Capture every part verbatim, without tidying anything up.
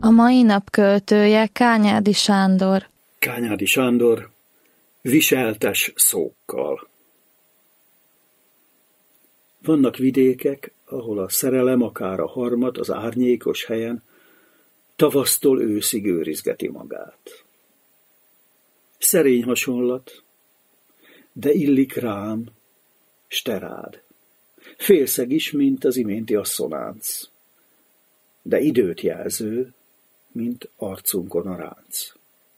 A mai nap költője Kányádi Sándor. Kányádi Sándor, viseltes szókkal. Vannak vidékek, ahol a szerelem akár a harmat az árnyékos helyen tavasztól őszig őrizgeti magát. Szerény hasonlat, de illik rám, s te rád. Félszeg is, mint az iménti asszonánc, de időt jelző, mint arcunkon a ránc.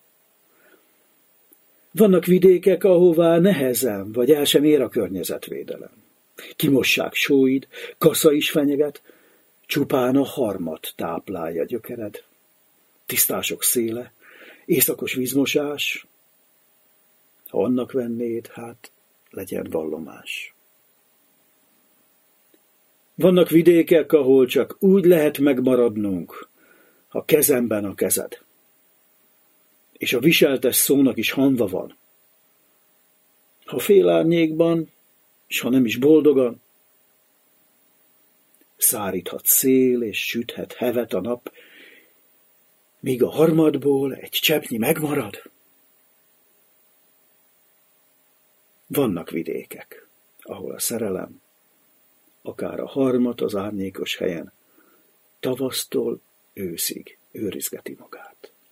Vannak vidékek, ahová nehezen, vagy el sem ér a környezetvédelem. Kimossák sóid, kasza is fenyeget, csupán a harmat táplálja gyökered. Tisztások széle, éjszakos vízmosás, ha annak vennéd, hát legyen vallomás. Vannak vidékek, ahol csak úgy lehet megmaradnunk, ha kezemben a kezed. És a viseltes szónak is hanva van. Ha félárnyékban, s ha nem is boldogan, száríthat szél és süthet hevet a nap, míg a harmadból egy cseppnyi megmarad. Vannak vidékek, ahol a szerelem, akár a harmat az árnyékos helyen, tavasztól őszig őrizgeti magát.